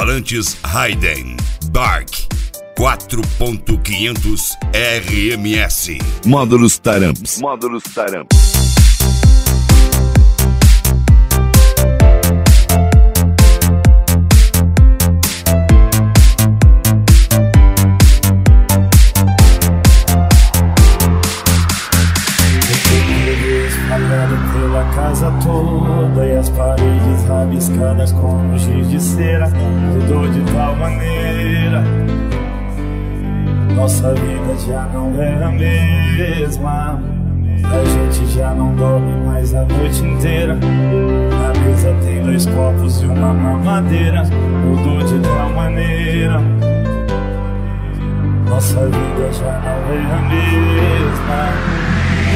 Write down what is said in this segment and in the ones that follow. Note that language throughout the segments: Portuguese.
Alto-falantes Hayden Dark 4.500 RMS. Módulos Taramps. Pela casa toda e as paredes rabiscadas com giz de cera. Mudou de tal maneira, nossa vida já não é a mesma. A gente já não dorme mais a noite inteira. Na mesa tem 2 copos e uma mamadeira. Mudou de tal maneira, nossa vida já não é a mesma.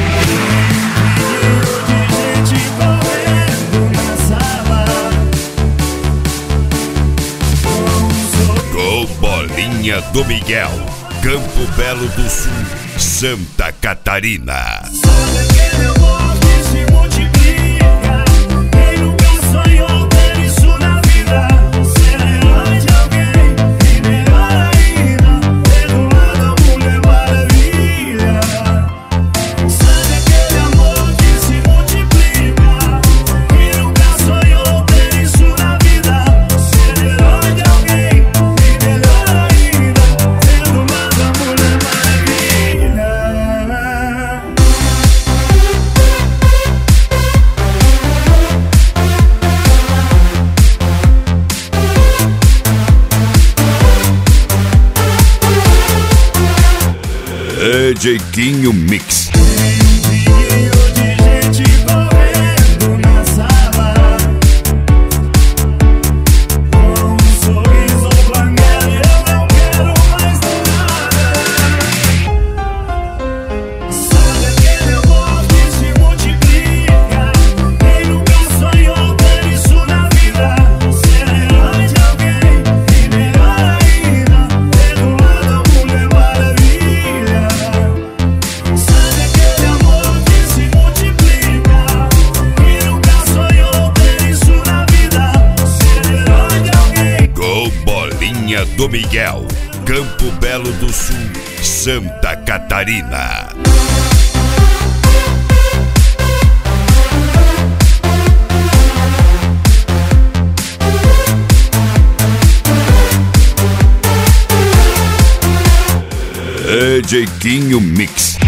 Gol Bolinha do Miguel, Campo Belo do Sul, Santa Catarina. Sabe aquele amor que se multiplica? Quem nunca sonhou ter isso na vida? Ser herói de alguém e melhor ainda, ter do lado a Mulher Maravilha. Sabe aquele amor que se multiplica? Quem nunca sonhou ter isso na vida? Ser herói de alguém e melhor ainda, ter do lado a Mulher Maravilha. DJ Quinho Mix. Rio de gente correndo na sala, com um sorriso banguelo, eu não quero mais nada. Sabe aquele amor que se multiplica? Quem nunca sonhou ter isso na vida? Ser herói de alguém e melhor ainda, ter do lado a Mulher Maravilha. Sabe aquele amor que se multiplica? Quem nunca sonhou ter isso na vida? Ser herói de alguém. Gol Bolinha do Miguel, Campo Belo do Sul, Santa Catarina. DJ Quinho Mix.